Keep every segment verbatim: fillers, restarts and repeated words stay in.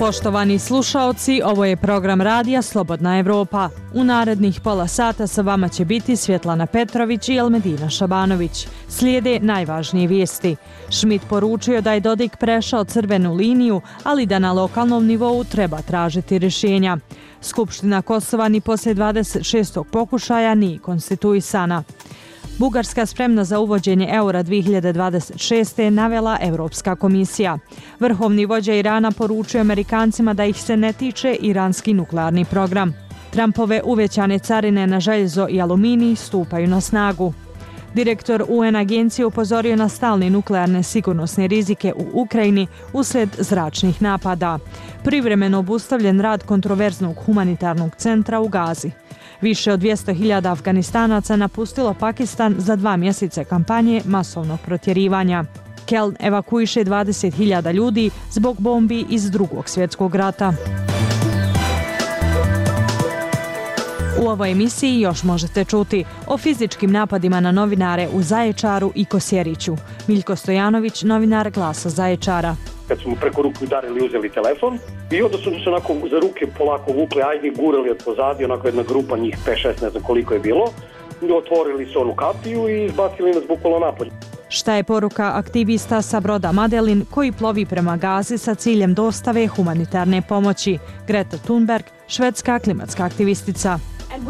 Poštovani slušaoci, ovo je program radija Slobodna Evropa. U narednih pola sata sa vama će biti Svjetlana Petrović i Elmedina Šabanović. Slijede najvažnije vijesti. Schmidt poručio da je Dodik prešao crvenu liniju, ali da na lokalnom nivou treba tražiti rješenja. Skupština Kosova ni poslije dvadeset šestog pokušaja nije konstituisana. Bugarska spremna za uvođenje eura dvije hiljade dvadeset šeste. navela Europska komisija. Vrhovni vođa Irana poručuje Amerikancima da ih se ne tiče iranski nuklearni program. Trumpove uvećane carine na željezo i aluminij stupaju na snagu. Direktor U N agencije upozorio na stalne nuklearne sigurnosne rizike u Ukrajini uslijed zračnih napada. Privremeno obustavljen rad kontroverznog humanitarnog centra u Gazi. Više od dvjesto hiljada Afganistanaca napustilo Pakistan za dva mjeseca kampanje masovnog protjerivanja. Keln evakuiše dvadeset hiljada ljudi zbog bombi iz Drugog svjetskog rata. U ovoj emisiji još možete čuti o fizičkim napadima na novinare u Zaječaru i Kosjeriću. Miljko Stojanović, novinar Glasa Zaječara. Kad su mu preko ruku udarili, uzeli telefon i onda su se onako za ruke polako vukli, ajde, gurali od pozadi, onako jedna grupa, njih pet šest, ne znam koliko je bilo. Otvorili su onu kapiju i izbacili nas bukvalno napolje. Šta je poruka aktivista sa broda Madelin koji plovi prema Gazi sa ciljem dostave humanitarne pomoći? Greta Thunberg, švedska klimatska aktivistica.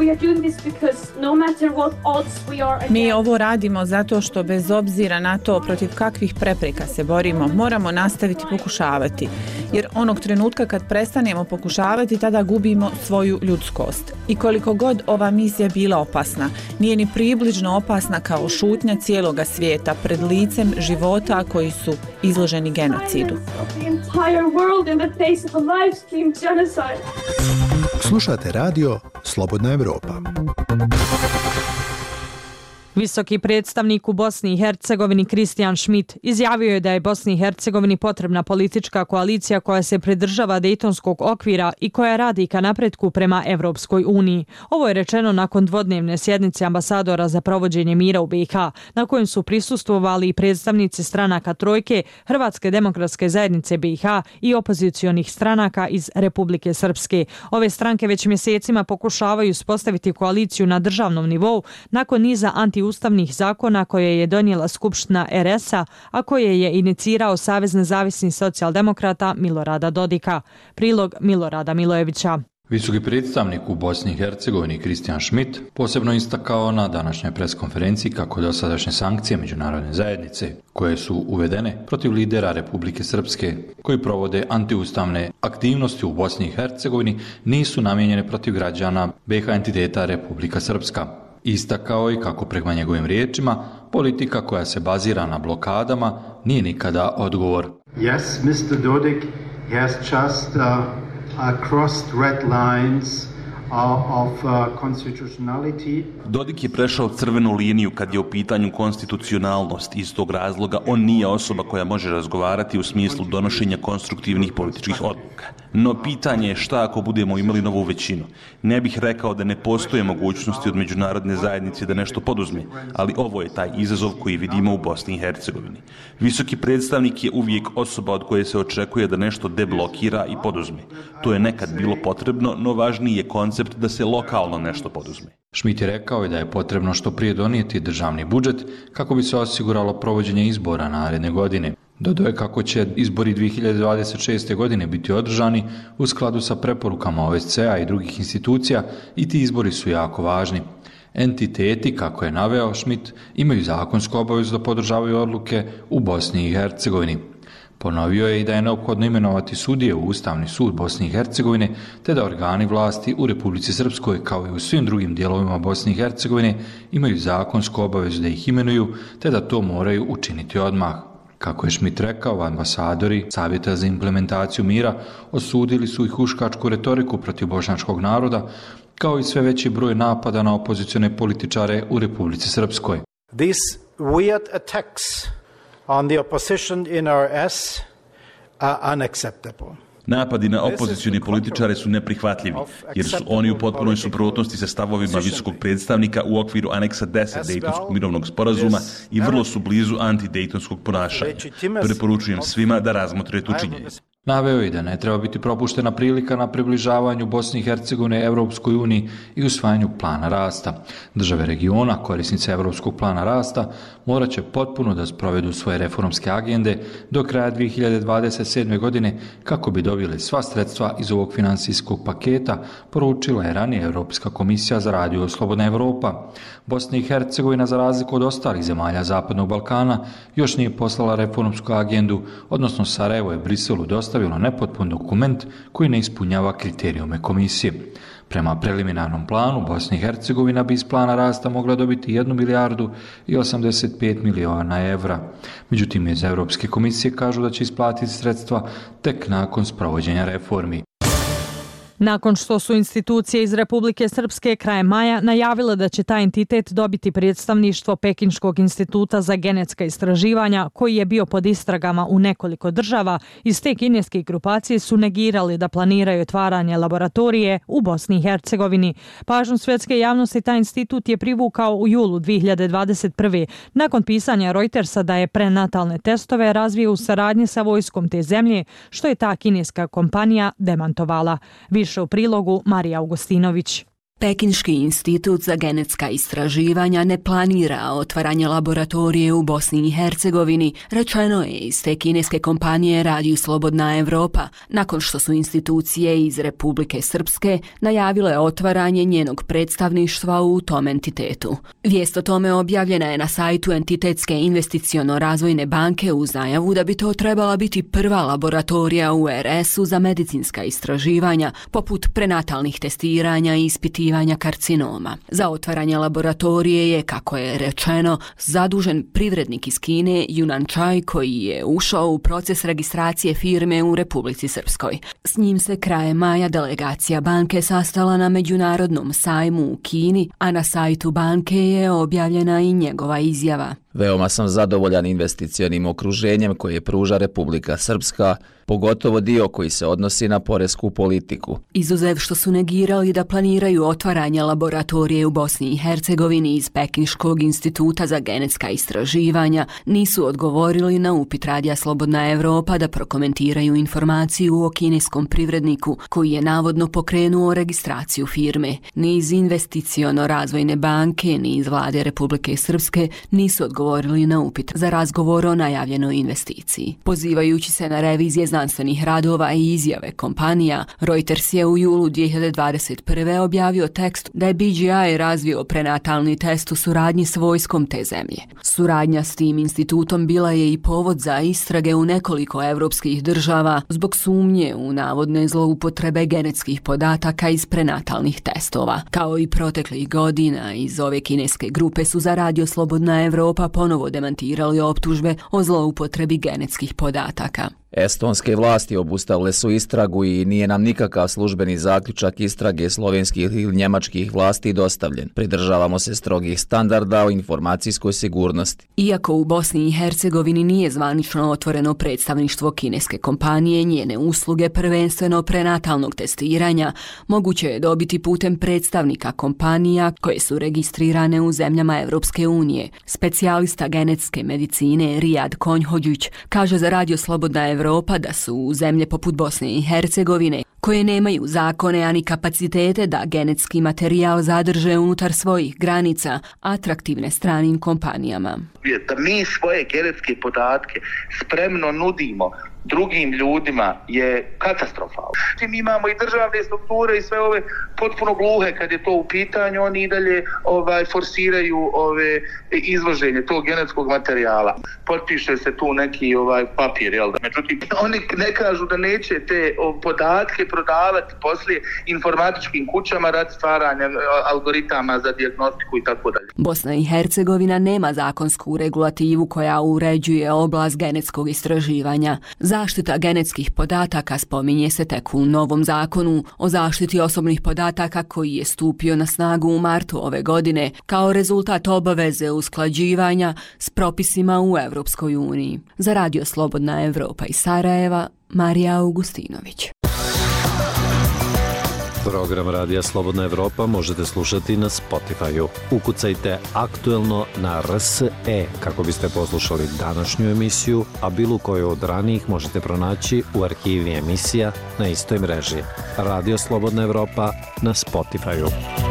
Mi ovo radimo zato što bez obzira na to protiv kakvih prepreka se borimo, moramo nastaviti pokušavati. Jer onog trenutka kad prestanemo pokušavati, tada gubimo svoju ljudskost. I koliko god ova misija bila opasna, nije ni približno opasna kao šutnja cijeloga svijeta pred licem života koji su izloženi genocidu. Slušate radio Slobodna Evropa. Visoki predstavnik u Bosni i Hercegovini Kristijan Schmidt izjavio je da je Bosni i Hercegovini potrebna politička koalicija koja se pridržava Dejtonskog okvira i koja radi ka napretku prema Evropskoj uniji. Ovo je rečeno nakon dvodnevne sjednice ambasadora za provođenje mira u B i H, na kojem su prisustvovali i predstavnici stranaka Trojke, Hrvatske demokratske zajednice B i H i opozicionih stranaka iz Republike Srpske. Ove stranke već mjesecima pokušavaju uspostaviti koaliciju na državnom nivou nakon niza anti ustavnih zakona koje je donijela Skupština R S-a, a koje je inicirao Savez nezavisnih socijaldemokrata Milorada Dodika. Prilog Milorada Milojevića. Visoki predstavnik u Bosni i Hercegovini Kristijan Schmidt posebno istakao na današnjoj preskonferenciji kako dosadašnje sankcije međunarodne zajednice koje su uvedene protiv lidera Republike Srpske koji provode antiustavne aktivnosti u Bosni i Hercegovini nisu namijenjene protiv građana B i H entiteta Republika Srpska. Istakao i kako prema njegovim riječima politika koja se bazira na blokadama nije nikada odgovor. Yes, mister Dodik has just uh, uh, crossed red lines of uh, constitutionality. Dodik je prešao crvenu liniju kad je u pitanju konstitucionalnost. Iz tog razloga on nije osoba koja može razgovarati u smislu donošenja konstruktivnih političkih odluka. No pitanje je šta ako budemo imali novu većinu. Ne bih rekao da ne postoje mogućnosti od međunarodne zajednice da nešto poduzme, ali ovo je taj izazov koji vidimo u Bosni i Hercegovini. Visoki predstavnik je uvijek osoba od koje se očekuje da nešto deblokira i poduzme. To je nekad bilo potrebno, no važniji je koncept da se lokalno nešto poduzme. Schmidt je rekao da je potrebno što prije donijeti državni budžet kako bi se osiguralo provođenje izbora naredne godine. Dodao je kako će izbori dvije hiljade dvadeset šeste. godine biti održani u skladu sa preporukama O S C E a i drugih institucija i ti izbori su jako važni. Entiteti, kako je naveo Schmidt, imaju zakonsku obavezu da podržavaju odluke u Bosni i Hercegovini. Ponovio je i da je neophodno imenovati sudije u Ustavni sud Bosne i Hercegovine, te da organi vlasti u Republici Srpskoj, kao i u svim drugim dijelovima Bosne i Hercegovine, imaju zakonsku obavezu da ih imenuju, te da to moraju učiniti odmah. Kako je Schmidt rekao, ambasadori Savjeta za implementaciju mira osudili su i huškačku retoriku protiv bošnjačkog naroda, kao i sve veći broj napada na opozicione političare u Republici Srpskoj. These weird attacks on the opposition in R S are unacceptable. Napadi na opozicione političare su neprihvatljivi, jer su oni u potpunoj suprotnosti sa stavovima visokog predstavnika u okviru aneksa deset Dejtonskog mirovnog sporazuma i vrlo su blizu antidejtonskog ponašanja. Preporučujem svima da razmotre tu činjenicu. Naveo je da ne treba biti propuštena prilika na približavanju Bosne i Hercegovine Evropskoj uniji i usvajanju plana rasta. Države regiona, korisnice Evropskog plana rasta, morat će potpuno da sprovedu svoje reformske agende do kraja dvije hiljade dvadeset sedme. godine kako bi dobili sva sredstva iz ovog finansijskog paketa, poručila je ranije Europska komisija za radio Slobodna Evropa. Bosna i Hercegovina, za razliku od ostalih zemalja Zapadnog Balkana, još nije poslala reformsku agendu, odnosno Sarajevo je Briselu dostavilo nepotpun dokument koji ne ispunjava kriterijume komisije. Prema preliminarnom planu, Bosna i Hercegovina bi iz plana rasta mogla dobiti jednu milijardu i osamdeset pet miliona evra. Međutim, iz Europske komisije kažu da će isplatiti sredstva tek nakon sprovođenja reformi. Nakon što su institucije iz Republike Srpske krajem maja najavile da će taj entitet dobiti predstavništvo Pekinškog instituta za genetska istraživanja, koji je bio pod istragama u nekoliko država, iz te kineske grupacije su negirali da planiraju otvaranje laboratorije u Bosni i Hercegovini. Pažnju svjetske javnosti taj institut je privukao u julu dvije hiljade dvadeset prve. nakon pisanja Reutersa da je prenatalne testove razvio u saradnji sa vojskom te zemlje, što je ta kineska kompanija demantovala. Više u prilogu Marija Augustinović. Pekinški institut za genetska istraživanja ne planira otvaranje laboratorije u Bosni i Hercegovini, rečeno je iz te kineske kompanije Radio Slobodna Evropa, nakon što su institucije iz Republike Srpske najavile otvaranje njenog predstavništva u tom entitetu. Vijest o tome objavljena je na sajtu Entitetske investiciono-razvojne banke uz najavu da bi to trebala biti prva laboratorija u er es u za medicinska istraživanja, poput prenatalnih testiranja i ispitivanja karcinoma. Za otvaranje laboratorije je, kako je rečeno, zadužen privrednik iz Kine Yunan Chai, koji je ušao u proces registracije firme u Republici Srpskoj. S njim se krajem maja delegacija banke sastala na međunarodnom sajmu u Kini, a na sajtu banke je objavljena i njegova izjava. Veoma sam zadovoljan investicionim okruženjem koje pruža Republika Srpska, pogotovo dio koji se odnosi na poresku politiku. Izuzev što su negirali da planiraju otvaranje laboratorije u Bosni i Hercegovini iz Pekinškog instituta za genetska istraživanja, nisu odgovorili na upit Radija Slobodna Evropa da prokomentiraju informaciju o kineskom privredniku koji je navodno pokrenuo registraciju firme. Ni iz investiciono-razvojne banke, ni iz vlade Republike Srpske nisu odgovorili na upit za razgovor o najavljenoj investiciji. Pozivajući se na revizije znanstvenih radova i izjave kompanija, Reuters je u julu dvije hiljade dvadeset prve. objavio tekst da je B G I razvio prenatalni test u suradnji s vojskom te zemlje. Suradnja s tim institutom bila je i povod za istrage u nekoliko evropskih država zbog sumnje u navodne zloupotrebe genetskih podataka iz prenatalnih testova. Kao i proteklih godina, iz ove kineske grupe su za Radio Slobodna Evropa ponovo demantirali optužbe o zloupotrebi genetskih podataka. Estonske vlasti obustavile su istragu i nije nam nikakav službeni zaključak istrage slovenskih ili njemačkih vlasti dostavljen. Pridržavamo se strogih standarda o informacijskoj sigurnosti. Iako u Bosni i Hercegovini nije zvanično otvoreno predstavništvo kineske kompanije, njene usluge, prvenstveno prenatalnog testiranja, moguće je dobiti putem predstavnika kompanija koje su registrirane u zemljama Evropske unije. Specijalista genetske medicine Rijad Konjhođić kaže za Radio Slobodna Evropa da su u zemlje poput Bosne i Hercegovine, koje nemaju zakone ani kapacitete da genetski materijal zadrže unutar svojih granica, atraktivne stranim kompanijama. Da mi svoje genetske podatke spremno nudimo drugim ljudima je katastrofalno. Mi imamo i državne strukture i sve ove potpuno gluhe kad je to u pitanju, oni i dalje ovaj, forsiraju ove izvoženje tog genetskog materijala. Potpiše se tu neki ovaj papir, jel da? Međutim, oni ne kažu da neće te podatke prodavati poslije informatičkim kućama radi stvaranja algoritama za dijagnostiku i tako dalje. Bosna i Hercegovina nema zakonsku regulativu koja uređuje oblast genetskog istraživanja. Zaštita genetskih podataka spominje se tek u novom zakonu o zaštiti osobnih podataka koji je stupio na snagu u martu ove godine kao rezultat obaveze usklađivanja s propisima u Evropskoj uniji. Za Radio Slobodna Evropa iz Sarajeva, Marija Augustinović. Program Radija Slobodna Evropa možete slušati na Spotify-u. Ukucajte aktuelno na R S E kako biste poslušali današnju emisiju, a bilo koju od ranijih možete pronaći u arhivi emisija na istoj mreži. Radio Slobodna Evropa na Spotify-u.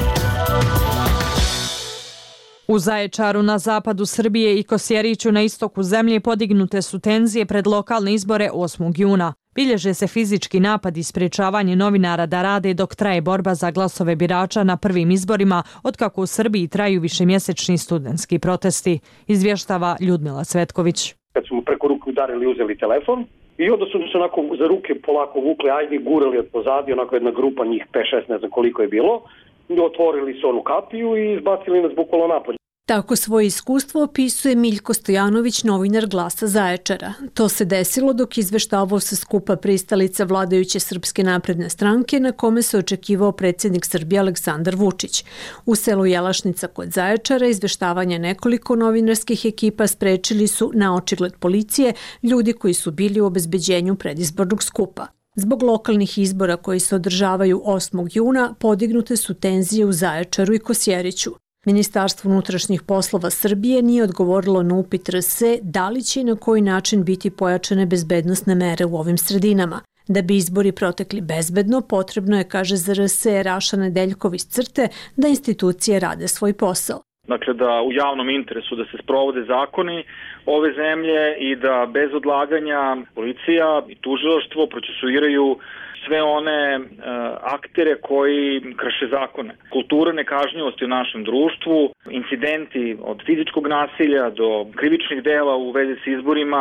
U Zaječaru na zapadu Srbije i Kosjeriću na istoku zemlje podignute su tenzije pred lokalne izbore osmog juna. Bilježe se fizički napad i sprečavanje novinara da rade dok traje borba za glasove birača na prvim izborima, otkako u Srbiji traju višemjesečni studentski protesti, izvještava Ljudmila Cvetković. Kad su mu preko ruke udarili, uzeli telefon i onda su se onako za ruke polako vukli, ajde, gurali od pozadi, onako jedna grupa njih, pet šest, ne znam koliko je bilo, otvorili su onu kapiju i izbacili nas bukvalno napolje. Tako svoje iskustvo opisuje Miljko Stojanović, novinar Glasa Zaječara. To se desilo dok izveštavao sa skupa pristalica vladajuće Srpske napredne stranke na kome se očekivao predsjednik Srbije Aleksandar Vučić. U selu Jelašnica kod Zaječara izveštavanje nekoliko novinarskih ekipa sprečili su na očigled policije ljudi koji su bili u obezbeđenju predizbornog skupa. Zbog lokalnih izbora koji se održavaju osmog juna podignute su tenzije u Zaječaru i Kosjeriću. Ministarstvo unutrašnjih poslova Srbije nije odgovorilo na upit R S E da li će i na koji način biti pojačane bezbednosne mere u ovim sredinama. Da bi izbori protekli bezbedno, potrebno je, kaže za R S E Raša Nedeljkov iz Crte, da institucije rade svoj posao. Dakle, da u javnom interesu da se sprovode zakoni ove zemlje i da bez odlaganja policija i tužilaštvo procesuiraju sve one e, aktere koji krše zakone. Kultura nekažnjivosti u našem društvu, incidenti od fizičkog nasilja do krivičnih dela u vezi s izborima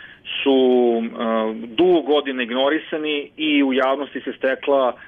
su e, dugo godina ignorisani i u javnosti se stekla e,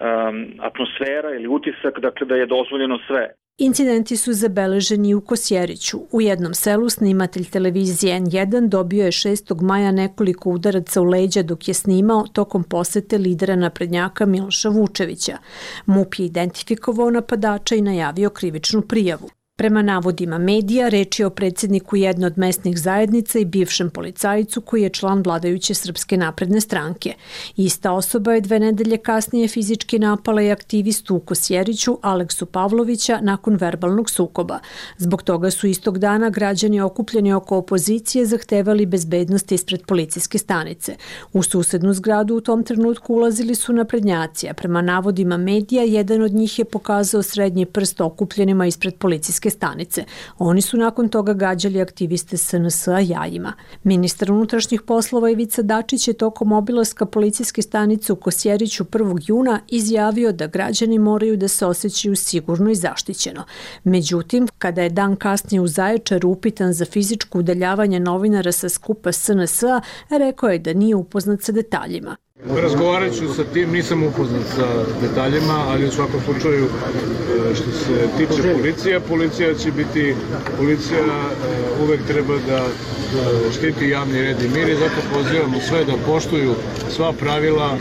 atmosfera ili utisak, dakle, da je dozvoljeno sve. Incidenti su zabeleženi u Kosjeriću. U jednom selu snimatelj televizije N jedan dobio je šestog maja nekoliko udaraca u leđa dok je snimao tokom posete lidera naprednjaka Miloša Vučevića. MUP je identifikovao napadača i najavio krivičnu prijavu. Prema navodima medija, reč je o predsjedniku jedne od mesnih zajednica i bivšem policajcu koji je član vladajuće Srpske napredne stranke. Ista osoba je dve nedelje kasnije fizički napala i aktivistu u Kosjeriću Aleksu Pavlovića nakon verbalnog sukoba. Zbog toga su istog dana građani okupljeni oko opozicije zahtevali bezbednost ispred policijske stanice. U susednu zgradu u tom trenutku ulazili su naprednjaci, a prema navodima medija jedan od njih je pokazao srednji prst okupljenima ispred policijske stanice. Oni su nakon toga gađali aktiviste S N S-a jajima. Ministar unutrašnjih poslova Ivica Dačić je tokom obilaska policijske stanice u Kosjeriću prvog juna izjavio da građani moraju da se osjećaju sigurno i zaštićeno. Međutim, kada je dan kasnije u Zaječaru upitan za fizičko udaljavanje novinara sa skupa S N S-a, rekao je da nije upoznat sa detaljima. Razgovarat ću sa tim, nisam upoznat sa detaljima, ali u svakom slučaju što se tiče policija, policija će biti, policija uvek treba da štiti javni red i mir i zato pozivamo sve da poštuju sva pravila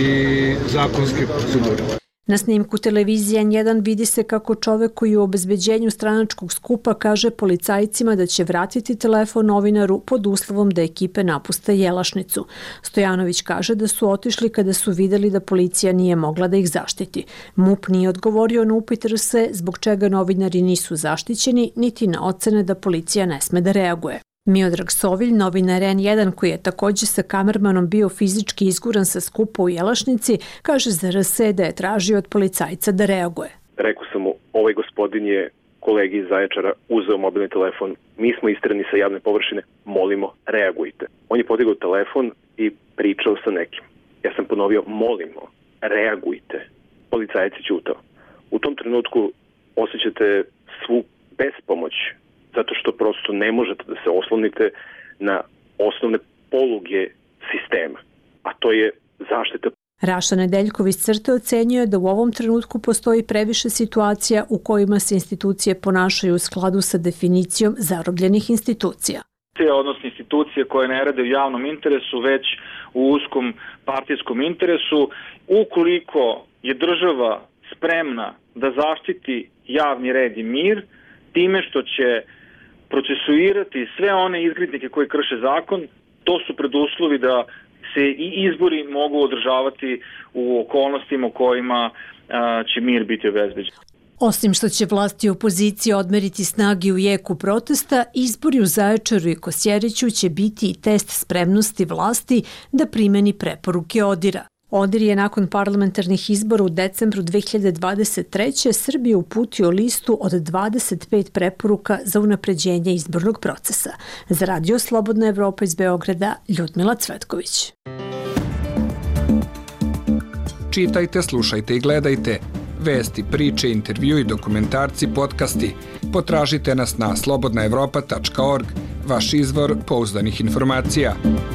i zakonske procedure. Na snimku televizije N jedan vidi se kako čovek koji u obezbeđenju stranačkog skupa kaže policajcima da će vratiti telefon novinaru pod uslovom da ekipe napuste Jelašnicu. Stojanović kaže da su otišli kada su videli da policija nije mogla da ih zaštiti. MUP nije odgovorio na upit R S E zbog čega novinari nisu zaštićeni, niti na ocene da policija ne sme da reaguje. Miodrag Sovilj, novinar N jedan koji je također sa kamermanom bio fizički izguran sa skupa u Jelašnici, kaže za R S E da je tražio od policajca da reaguje. Rekao sam mu, ovaj gospodin je kolegi iz Zaječara uzeo mobilni telefon, mi smo istrani sa javne površine, molimo, reagujte. On je podigao telefon i pričao sa nekim. Ja sam ponovio, molimo, reagujte. Policajac je ćutao. U tom trenutku osjećate svu bespomoć, zato što prosto ne možete da se oslonite na osnovne poluge sistema, a to je zaštita. Raša Nedeljkov iz Crte ocenjuje da u ovom trenutku postoji previše situacija u kojima se institucije ponašaju u skladu sa definicijom zarobljenih institucija. Odnosno institucije koje ne rade u javnom interesu, već u uskom partijskom interesu. Ukoliko je država spremna da zaštiti javni red i mir, time što će procesuirati sve one izgrednike koji krše zakon, to su preduslovi da se i izbori mogu održavati u okolnostima u kojima će mir biti obezbeđen. Osim što će vlasti i opozicija odmeriti snagi u jeku protesta, izbori u Zaječaru i Kosjeriću će biti i test spremnosti vlasti da primeni preporuke Odira. Odir je nakon parlamentarnih izbora u decembru dve hiljade dvadeset treće Srbije uputio listu od dvadeset pet preporuka za unapređenje izbornog procesa. Za Radio Slobodna Evropa iz Beograda, Ljudmila Cvetković. Čitajte, slušajte i gledajte. Vesti, priče, intervju i dokumentarci, podcasti. Potražite nas na slobodna evropa tačka org, vaš izvor pouzdanih informacija.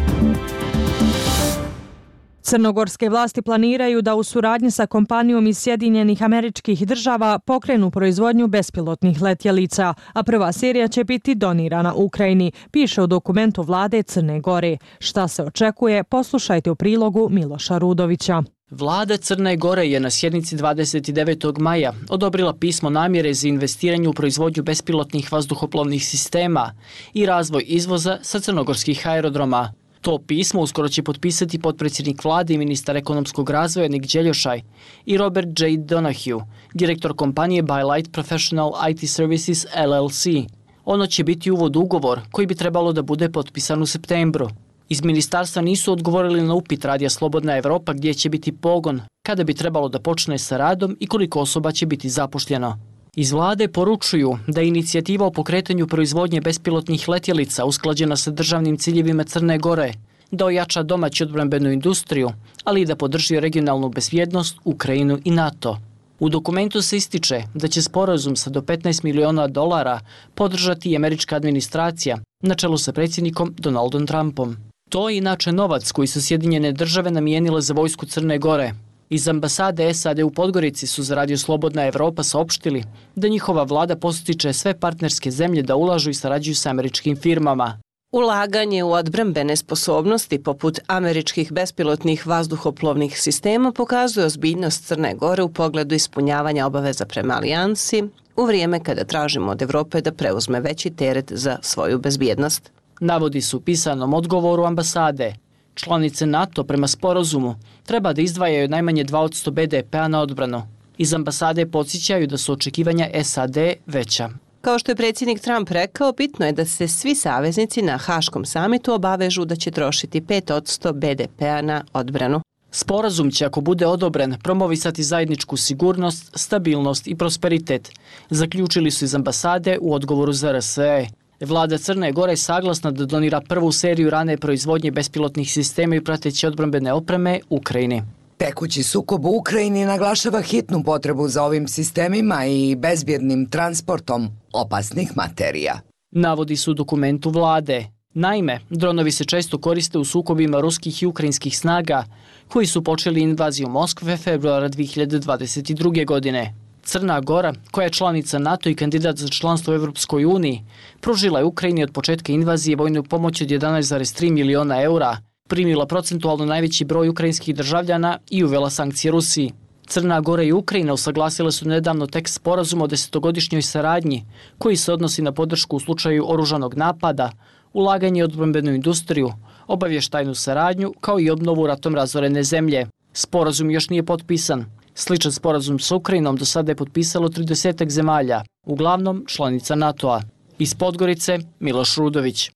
Crnogorske vlasti planiraju da u suradnji sa kompanijom iz Sjedinjenih Američkih Država pokrenu proizvodnju bespilotnih letjelica, a prva serija će biti donirana Ukrajini, piše u dokumentu vlade Crne Gore. Šta se očekuje, poslušajte u prilogu Miloša Rudovića. Vlada Crne Gore je na sjednici dvadeset devetog maja odobrila pismo namjere za investiranje u proizvodnju bespilotnih vazduhoplovnih sistema i razvoj izvoza sa crnogorskih aerodroma. To pismo uskoro će potpisati potpredsjednik vlade i ministar ekonomskog razvoja Nik Đeljošaj i Robert J. Donahue, direktor kompanije Bylight Professional I T Services L L C. Ono će biti uvod ugovor koji bi trebalo da bude potpisan u septembru. Iz ministarstva nisu odgovorili na upit Radija Slobodna Evropa gdje će biti pogon, kada bi trebalo da počne sa radom i koliko osoba će biti zapošljeno. Iz vlade poručuju da je inicijativa o pokretanju proizvodnje bespilotnih letjelica usklađena sa državnim ciljevima Crne Gore, da ojača domaću odbrambenu industriju, ali i da podrži regionalnu bezbjednost, Ukrajinu i NATO. U dokumentu se ističe da će sporazum sa do petnaest miliona dolara podržati i američka administracija, na čelu sa predsjednikom Donaldom Trumpom. To je inače novac koji su Sjedinjene države namijenile za vojsku Crne Gore. Iz ambasade S A D u Podgorici su za Radio Slobodna Evropa saopštili da njihova vlada postiče sve partnerske zemlje da ulažu i sarađuju sa američkim firmama. Ulaganje u odbrambene sposobnosti poput američkih bespilotnih vazduhoplovnih sistema pokazuje ozbiljnost Crne Gore u pogledu ispunjavanja obaveza prema alijansi u vrijeme kada tražimo od Evrope da preuzme veći teret za svoju bezbjednost. Navodi su u pisanom odgovoru ambasade. Članice NATO prema sporazumu treba da izdvajaju najmanje dva posto B D P-a na odbranu. Iz ambasade podsjećaju da su očekivanja S A D veća. Kao što je predsjednik Trump rekao, bitno je da se svi saveznici na Haškom samitu obavežu da će trošiti pet posto B D P-a na odbranu. Sporazum će, ako bude odobren, promovisati zajedničku sigurnost, stabilnost i prosperitet, zaključili su iz ambasade u odgovoru za R S E. Vlada Crne Gore je saglasna da donira prvu seriju rane proizvodnje bespilotnih sistema i prateće odbrambene opreme Ukrajini. Tekući sukob u Ukrajini naglašava hitnu potrebu za ovim sistemima i bezbjednim transportom opasnih materija. Navodi su u dokumentu vlade. Naime, dronovi se često koriste u sukobima ruskih i ukrajinskih snaga, koji su počeli invaziju Moskve februara dve hiljade dvadeset druge. godine. Crna Gora, koja je članica NATO i kandidat za članstvo u Evropskoj uniji, pružila je Ukrajini od početka invazije vojnu pomoć od jedanaest zarez tri miliona eura, primila procentualno najveći broj ukrajinskih državljana i uvela sankcije Rusiji. Crna Gora i Ukrajina usaglasile su nedavno tekst sporazuma o desetogodišnjoj saradnji, koji se odnosi na podršku u slučaju oružanog napada, ulaganje u odbrambenu industriju, obavještajnu saradnju, kao i obnovu ratom razorene zemlje. Sporazum još nije potpisan. Sličan sporazum s Ukrajinom do sada je potpisalo tridesetak zemalja, uglavnom članica NATO-a. Iz Podgorice, Miloš Rudović.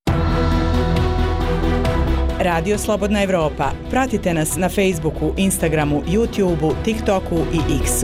Radio Slobodna Evropa. Pratite nas na Facebooku, Instagramu, YouTubeu, TikToku i X-u.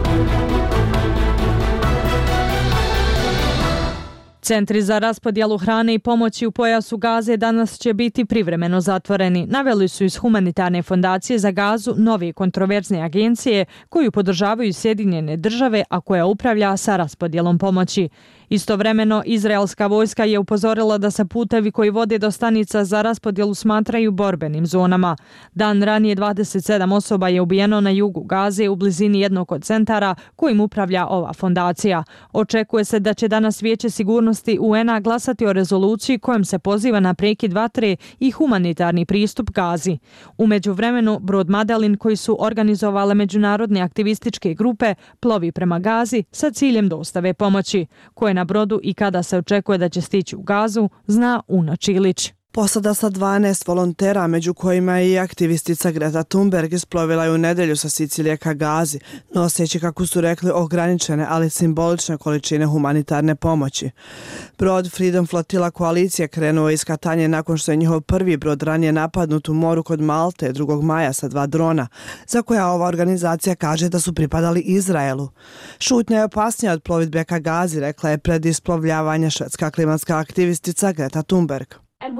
Centri za raspodjelu hrane i pomoći u pojasu Gaze danas će biti privremeno zatvoreni. Naveli su iz Humanitarne fondacije za Gazu nove kontroverzne agencije koju podržavaju Sjedinjene države, a koja upravlja sa raspodjelom pomoći. Istovremeno, izraelska vojska je upozorila da se putevi koji vode do stanica za raspodjelu smatraju borbenim zonama. Dan ranije dvadeset sedam osoba je ubijeno na jugu Gaze u blizini jednog od centara kojim upravlja ova fondacija. Očekuje se da će danas Vijeće sigurnosti U N-a glasati o rezoluciji kojom se poziva na prekid vatre i humanitarni pristup Gazi. U međuvremenu, brod Madelin koji su organizovale međunarodne aktivističke grupe plovi prema Gazi sa ciljem dostave pomoći, koje na brodu i kada se očekuje da će stići u Gazu, zna Una Čilić. Posada sa dvanaest volontera, među kojima je i aktivistica Greta Thunberg, isplovila je u nedelju sa Sicilije ka Gazi, noseći, kako su rekli, ograničene, ali simbolične količine humanitarne pomoći. Brod Freedom Flotilla koalicije krenuo iz Katanje nakon što je njihov prvi brod ranije napadnut u moru kod Malte drugog maja sa dva drona, za koja ova organizacija kaže da su pripadali Izraelu. Šutnja je opasnija od plovidbe ka Gazi, rekla je pred isplovljavanje švedska klimatska aktivistica Greta Thunberg.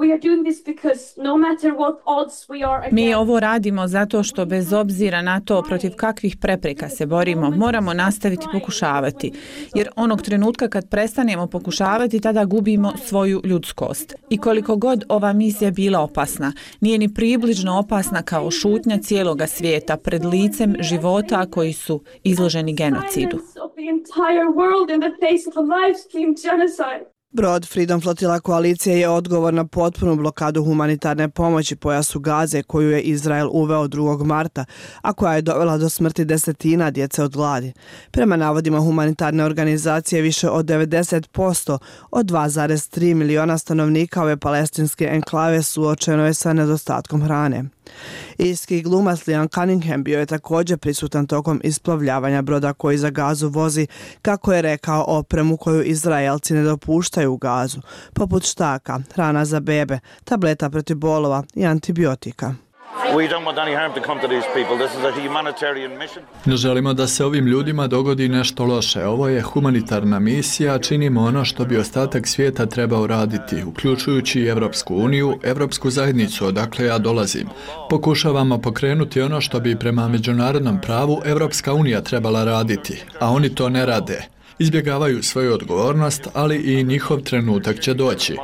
Mi ovo radimo zato što bez obzira na to protiv kakvih prepreka se borimo, moramo nastaviti pokušavati. Jer onog trenutka kad prestanemo pokušavati, tada gubimo svoju ljudskost. I koliko god ova misija bila opasna, nije ni približno opasna kao šutnja cijeloga svijeta pred licem života koji su izloženi genocidu. Brod Freedom Flotilla koalicije je odgovor na potpunu blokadu humanitarne pomoći pojasu Gaze koju je Izrael uveo drugog marta, a koja je dovela do smrti desetina djece od gladi. Prema navodima humanitarne organizacije, više od devedeset posto od dva zarez tri miliona stanovnika ove palestinske enklave suočeno je sa nedostatkom hrane. Irski glumac Liam Cunningham bio je također prisutan tokom isplovljavanja broda koji za Gazu vozi, kako je rekao, opremu koju Izraelci ne dopuštaju u Gazu, poput štaka, hrana za bebe, tableta protiv bolova i antibiotika. Ne želimo da se ovim ljudima dogodi nešto loše. Ovo je humanitarna misija, činimo ono što bi ostatak svijeta trebao raditi, uključujući i Evropsku uniju, Evropsku zajednicu odakle ja dolazim. Pokušavamo pokrenuti ono što bi prema međunarodnom pravu Evropska unija trebala raditi, a oni to ne rade. Izbjegavaju svoju odgovornost, ali i njihov trenutak će doći.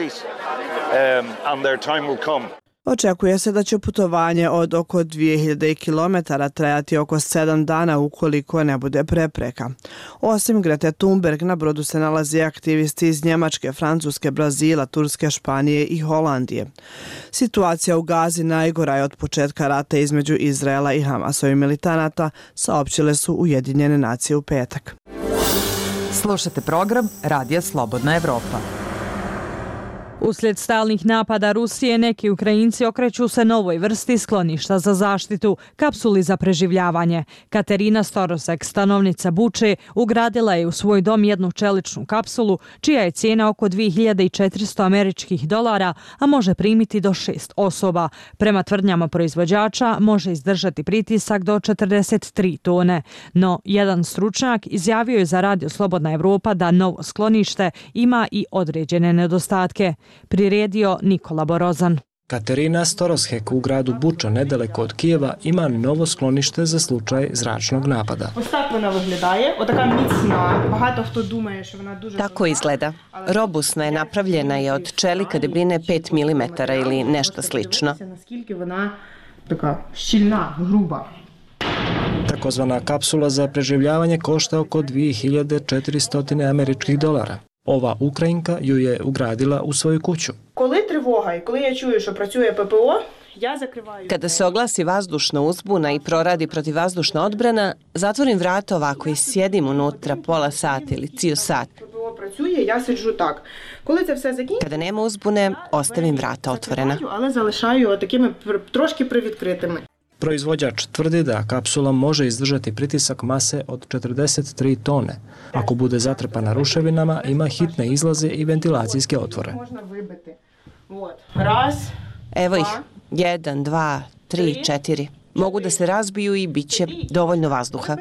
Očekuje se da će putovanje od oko dvije hiljade kilometara trajati oko sedam dana ukoliko ne bude prepreka. Osim Grete Thunberg, na brodu se nalazi aktivisti iz Njemačke, Francuske, Brazila, Turske, Španije i Holandije. Situacija u Gazi najgora je od početka rata između Izraela i Hamasovih militanata, saopćile su Ujedinjene nacije u petak. Slušate program Radija Slobodna Evropa. Uslijed stalnih napada Rusije, neki Ukrajinci okreću se novoj vrsti skloništa za zaštitu, kapsuli za preživljavanje. Katerina Storosek, stanovnica Buče, ugradila je u svoj dom jednu čeličnu kapsulu, čija je cijena oko dvije hiljade četiristo američkih dolara, a može primiti do šest osoba. Prema tvrdnjama proizvođača, može izdržati pritisak do četrdeset tri tone. No, jedan stručnjak izjavio je za Radio Slobodna Evropa da novo sklonište ima i određene nedostatke. Priredio Nikola Borozan. Katerina Storoshek u gradu Buča, nedaleko od Kijeva, ima novo sklonište za slučaj zračnog napada. Tako izgleda. Robustna je, napravljena je od čelika debljine pet milimetara ili nešto slično. Takozvana kapsula za preživljavanje košta oko dvije hiljade četiristo američkih dolara. Ova Ukrajinka ju je ugradila u svoju kuću. Kada se oglasi vazdušna uzbuna i proradi protivvazdušna odbrana, zatvorim vrata ovako i sjedim unutra pola sata ili cijel sat. Kada nema uzbune, ostavim vrata otvorena. Proizvođač tvrdi da kapsula može izdržati pritisak mase od četrdeset tri tone. Ako bude zatrpana ruševinama, ima hitne izlaze i ventilacijske otvore. Evo ih, jedan, dva, tri, četiri. Mogu da se razbiju i bit će dovoljno vazduha.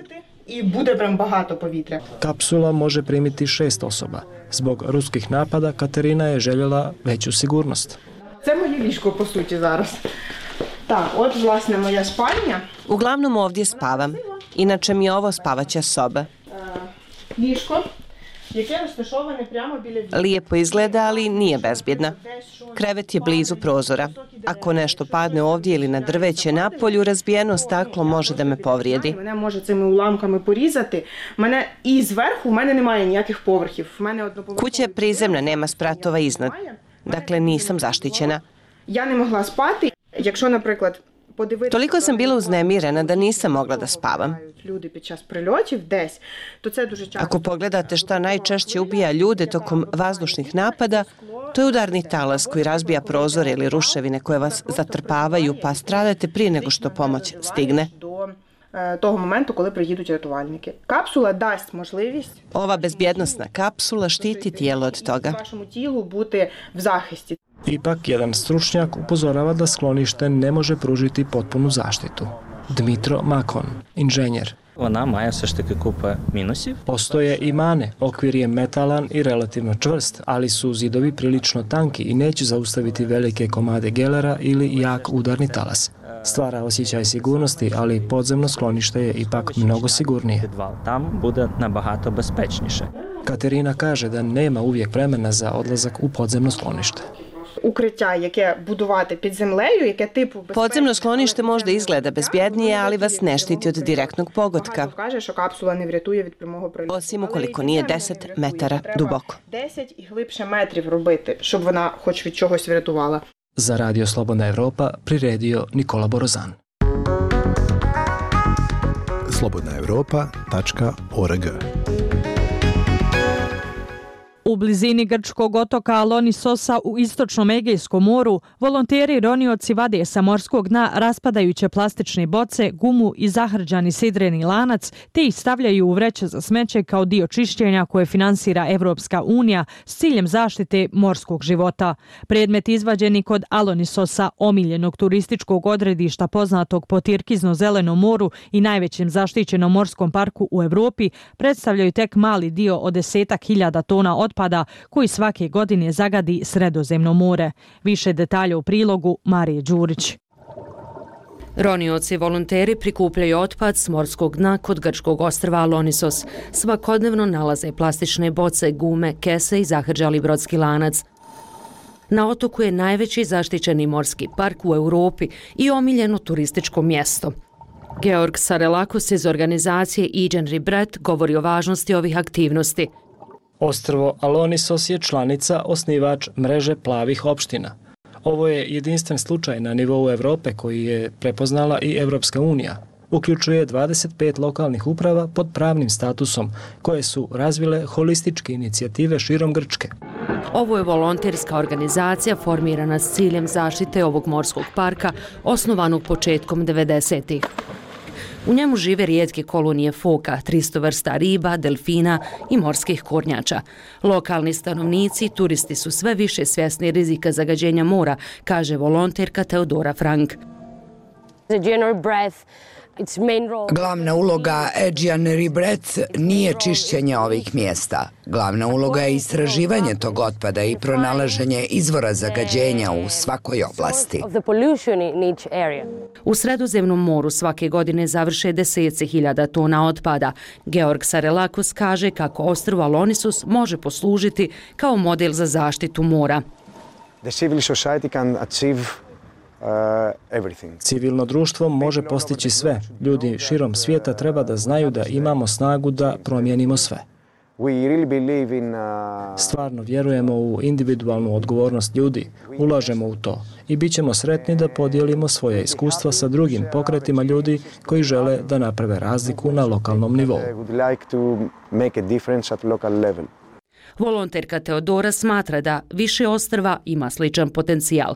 Kapsula može primiti šest osoba. Zbog ruskih napada Katerina je željela veću sigurnost. Це моє ліжко, по суті, зараз. Так, от, власне, моя спальня. Uglavnom ovdje spavam. Inače mi je ovo spavaća soba. Ліжко, яке розташоване прямо біля вікна. Lijepo izgleda, ali nije bezbjedna. Krevet je blizu prozora. Ako nešto padne ovdje ili na drveće napolju, razbijeno staklo može da me povrijedi. Мене може цими уламками порізати. Мене і зверху, в мене немає ніяких поверхів. В мене одноповерхова. Kuća je prizemna, nema spratova iznad. Dakle, nisam zaštićena. Я не могла спати, якщо, наприклад, подивитися... Toliko sam bila uznemirena da nisam mogla da spavam. Люди під час прильотів десь, то це дуже часто... Ako pogledate šta najčešće ubija ljude tokom vazdušnih napada, To je udarni talas koji razbija prozore ili ruševine koje vas zatrpavaju, pa stradate prije nego što pomoć stigne. Того моменту, коли приїдуть рятувальники. Капсула дасть можливість Ova bezbjednostna kapsula štiti tijelo od toga. Вашому тілу бути в захисті. Ipak, jedan stručnjak upozorava da sklonište ne može pružiti potpunu zaštitu. Dmitro Makon, inženjer. Вона має все ж таки купа мінусів. Postoje i mane, okvir je metalan i relativno čvrst, ali su zidovi prilično tanki i neće zaustaviti velike komade gelera ili jak udarni talas. Stvara osjećaj sigurnosti, ali podzemno sklonište je ipak mnogo sigurnije. Там буде набагато безпечніше. Katerina kaže da nema uvijek vremena za odlazak u podzemno sklonište. Укриття, яке будувати під землею, яке типу Podzemno sklonište možda izgleda bezbjednije, ali vas ne štiti od direktnog pogotka. Каже, що капсула не врятує від прямого прильоту. Osim ukoliko nije deset metara duboko. deset і глибше метрів робити, щоб вона хоч від чогось врятувала. Za Radio Slobodna Evropa priredio Nikola Borozan. slobodna europa tačka org. U blizini grčkog otoka Alonisosa u istočnom Egejskom moru volonteri ronioci vade sa morskog dna raspadajuće plastične boce, gumu i zahrđani sidreni lanac, te ih stavljaju u vreće za smeće kao dio čišćenja koje finansira Evropska unija s ciljem zaštite morskog života. Predmet izvađeni kod Alonisosa, omiljenog turističkog odredišta poznatog po Tirkizno-zelenom moru i najvećem zaštićenom morskom parku u Evropi, predstavljaju tek mali dio od desetak hiljada tona otpada koji svake godine zagadi Sredozemno more. Više detalja u prilogu Marije Đurić. Ronioci volonteri prikupljaju otpad s morskog dna kod grčkog ostrva Alonisos. Svakodnevno nalaze plastične boce, gume, kese i zahrđali brodski lanac. Na otoku je najveći zaštićeni morski park u Europi i omiljeno turističko mjesto. Georg Sarelakos iz organizacije Iđen Ribret govori o važnosti ovih aktivnosti. Ostrvo Alonisos je članica, osnivač mreže plavih opština. Ovo je jedinstven slučaj na nivou Evrope koji je prepoznala i Evropska unija. Uključuje dvadeset pet lokalnih uprava pod pravnim statusom koje su razvile holističke inicijative širom Grčke. Ovo je volonterska organizacija formirana s ciljem zaštite ovog morskog parka, osnovanog početkom devedesetih. U njemu žive rijetke kolonije foka, tristo vrsta riba, delfina i morskih kornjača. Lokalni stanovnici i turisti su sve više svjesni rizika zagađenja mora, kaže volonterka Teodora Frank. Glavna uloga Aegean Ribrec nije čišćenje ovih mjesta. Glavna uloga je istraživanje tog otpada i pronalaženje izvora zagađenja u svakoj oblasti. U Sredozemnom moru svake godine završe deseci hiljada tona otpada. Georg Sarelakos kaže kako ostrvo Alonisos može poslužiti kao model za zaštitu mora. The civil society can achieve Civilno društvo može postići sve. Ljudi širom svijeta treba da znaju da imamo snagu da promijenimo sve. Stvarno vjerujemo u individualnu odgovornost ljudi, ulažemo u to i bit ćemo sretni da podijelimo svoje iskustva sa drugim pokretima ljudi koji žele da naprave razliku na lokalnom nivou. Volonterka Teodora smatra da više ostrva ima sličan potencijal.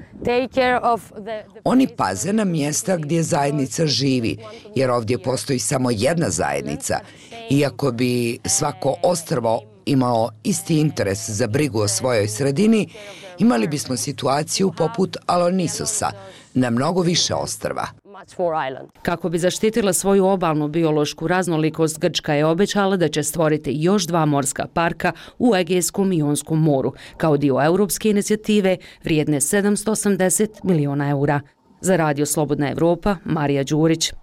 Oni paze na mjesta gdje zajednica živi, jer ovdje postoji samo jedna zajednica. Iako bi svako ostrvo imao isti interes za brigu o svojoj sredini, imali bismo situaciju poput Alonisosa, na mnogo više ostrva. Kako bi zaštitila svoju obalnu biološku raznolikost, Grčka je obećala da će stvoriti još dva morska parka u Egejskom i Jonskom moru, kao dio europske inicijative vrijedne sedamsto osamdeset miliona eura. Za Radio Slobodna Evropa, Marija Đurić.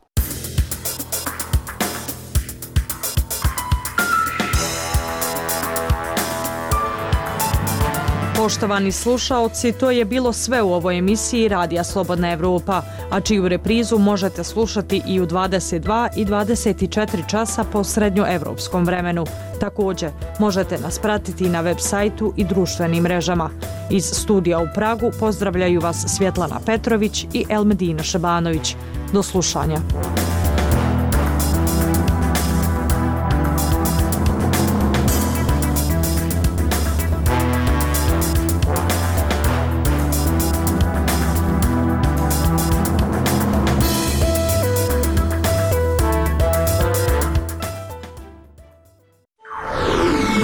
Poštovani slušaoci, to je bilo sve u ovoj emisiji Radija Slobodna Evropa, a čiju reprizu možete slušati i u dvadeset dva i dvadeset četiri časa po srednjoevropskom vremenu. Također, možete nas pratiti na web sajtu i društvenim mrežama. Iz studija u Pragu pozdravljaju vas Svjetlana Petrović i Elmedina Šabanović. Do slušanja.